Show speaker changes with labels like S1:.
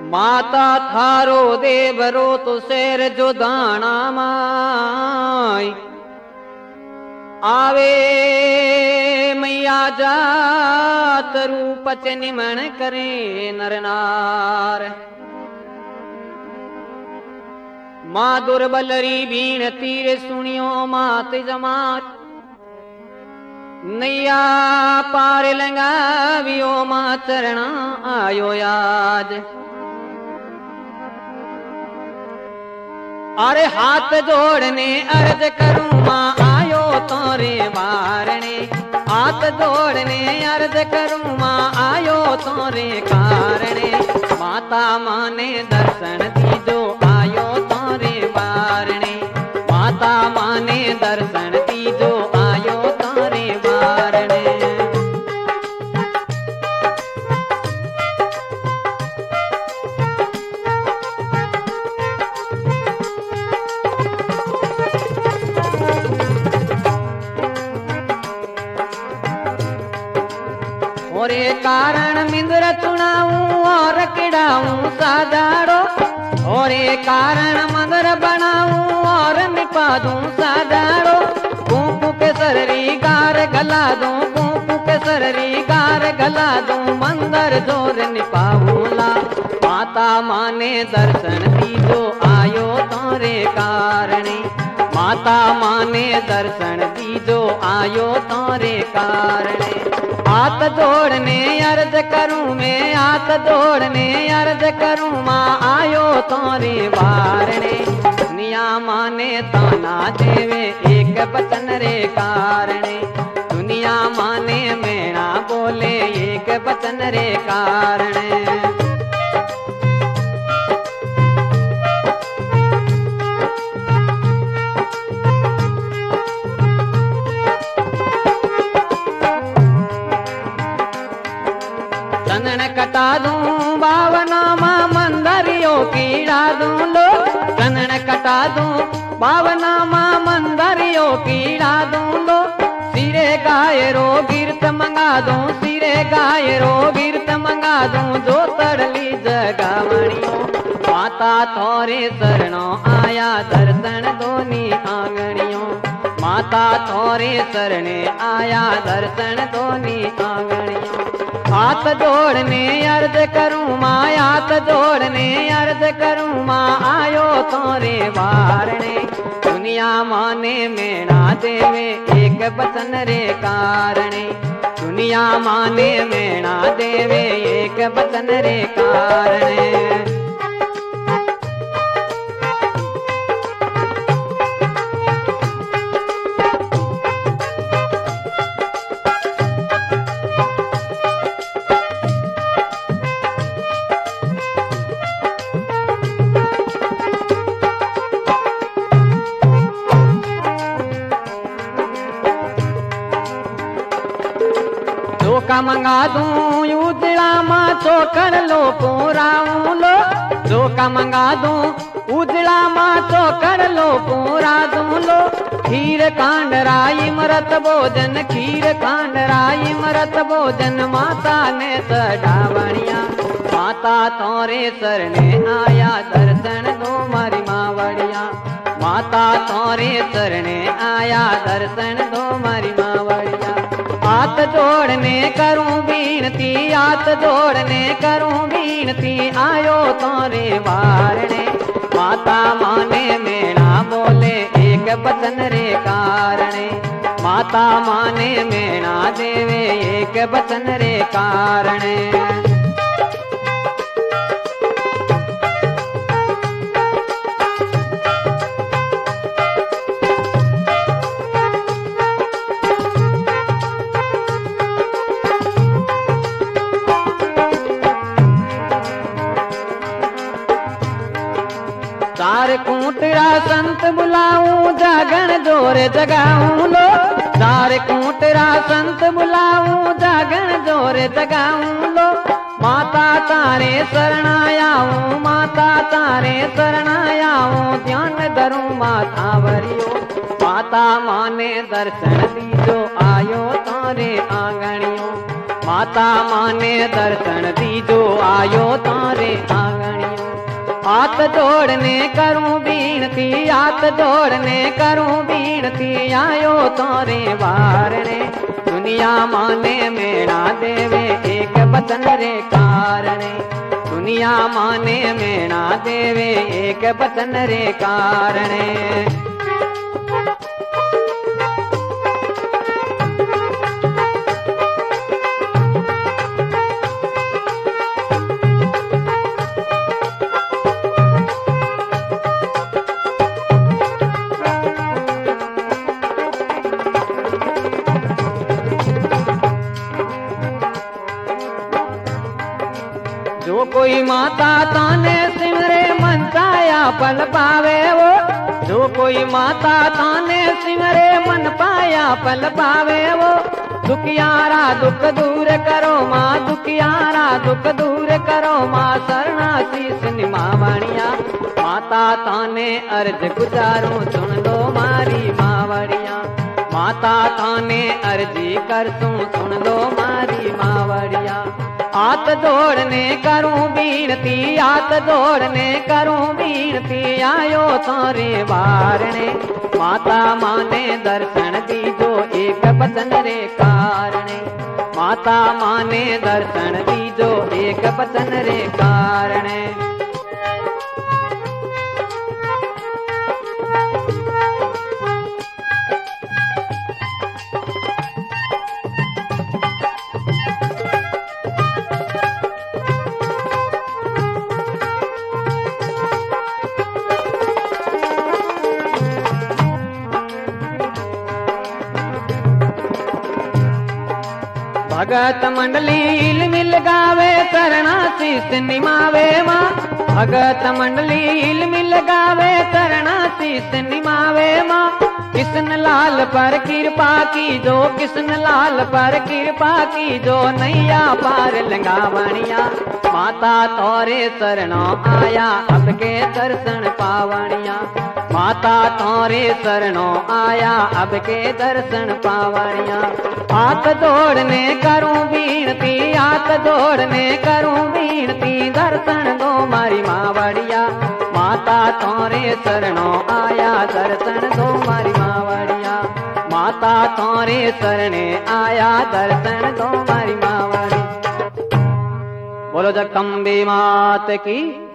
S1: माता थारो देवरो तो शेर जो दाना माई आवे मैया जात रूप च निमन करे नरनार। मां दुर्बलरी बीण तीर सुनियो मात जमात नैया पार लंगावियो मां चरणा आयो याद। अरे हाथ जोड़ने अर्ज करूं मां आयो तोरे वारणे। हाथ जोड़ने अर्ज करूं मां आयो तोरे कारणे। माता माने दर्शन दीजो आयो तोरे वारणे। माता माने दर्शन दीजो आयो तोरे वारणे। और कारण मिंद्र चुनाऊं और किड़ाऊं सादाड़ो। और कारण मंदिर बनाऊं और निपा दूं सादाड़ो। कुंकू के सररी गार गला दूं कुंकू के सररी गार गला दूं मंदिर जोर निपाऊंला। माता माने दर्शन दीजो आयो तोरे कारणे। माता माने दर्शन दीजो आयो तोरे कारणे। हाथ जोड़ने अर्ज करूं मैं हाथ जोड़ने अर्ज करूं मां आयो तोरे वारणे। दुनिया माने ताना देवे एक बचन रे कारणे। दुनिया माने मेणा बोले एक बचन रे कारणे। चंदन कटा दूं बावना मां मंदरियो कीड़ा दूं लो। चंदन कटा दूं बावना मां मंदरियो कीड़ा दूं लो। सिरे गायरो गिरत मंगा दूं सिरे गायरो गिरत मंगा दूं जो तड़ली जगावणियों। माता थोरे शरणों आया दर्शन दोनी आंगणियों। माता थोरे शरणे आया दर्शन दोनी आंगणियों। हाथ जोड़ने अर्ज करूं मां हाथ जोड़ने अर्ज करूं मां आयो तोरे वारणे। दुनिया माने मेणा देवे एक बचन रे कारणे। दुनिया माने मेणा देवे एक बचन रे कारणे। चोका मंगा दूं उजड़ा मां चोकर लो पूराऊं लो। चोका मंगा दूं उजड़ा मां चोकर लो पूरा दूं लो। खीर कांडराई मरत भोजन खीर कांडराई मरत भोजन माता ने चढ़ावणिया। माता तोरे शरणे आया दर्शन दो मारी मावड़िया। माता तोरे शरणे आया दर्शन दो मारी मावड़िया। हाथ जोड़ने करूं बीनती हाथ जोड़ने करूं बीनती आयो तोरे वारणे। माता माने मेणा बोले एक बचन रे कारणे। माता माने मेणा देवे एक बचन रे कारणे। चार कूटरा संत बुलाऊं जागण जोर जगाऊं लो। चार कूटरा संत बुलाऊं जागण जोर जगाऊं लो। माता तारे शरणायाऊं माता तारे शरणायाऊं ध्यान धरूं माता वरियो। माता माने दर्शन दीजो आयो तारे आंगणियों। माता माने दर्शन दीजो आयो तारे आंगणियो। हाथ जोड़ने करूं बीनती, हाथ जोड़ने करूं बीनती, आयो तारे वारणे। दुनिया माने मेणा देवे एक बचन रे कारणे। दुनिया माने मेणा देवे एक बचन रे कारणे। जो कोई माता ताने सिमरे मन पाया पल पावे वो। जो कोई माता ताने सिमरे मन पाया पल पावे वो। दुखियारा दुख दूर करो माँ, दुखियारा दुख दूर करो माँ, शरणा शीस निमावणिया। माता ताने अर्ज गुजारूं सुन लो मारी मावड़िया। माता ताने अर्जी करसूं सुन लो मारी मावड़िया। हाथ जोड़ने करूं बीनती, हाथ जोड़ने करूं बीनती, आयो तारे वारणे। माता माने दर्शन दीजो एक बचन रे कारणे। माता माने दर्शन दीजो एक बचन रे कारणे। भगत मंडली मिल गावे करना शीस निमावे माँ। भगत मंडली मिल गावे करना शीस निमावे माँ। किशन लाल पर कृपा की जो, किशन लाल पर कृपा की जो, नैया पार लंगावणिया। माता तोरे शरणों आया अब के दर्शन पावणिया। माता तोरे शरणों आया अब के दर्शन पावणिया। हाथ जोड़ने करूं बीनती, हाथ जोड़ने करूं बीनती, दर्शन दो मारी मावड़िया। माता तोरे शरणों आया दर्शन दो मारी मावड़िया। माता तोरे शरणे आया दर्शन दो मारी मावड़ी। बोलो जगदम्बे मात की।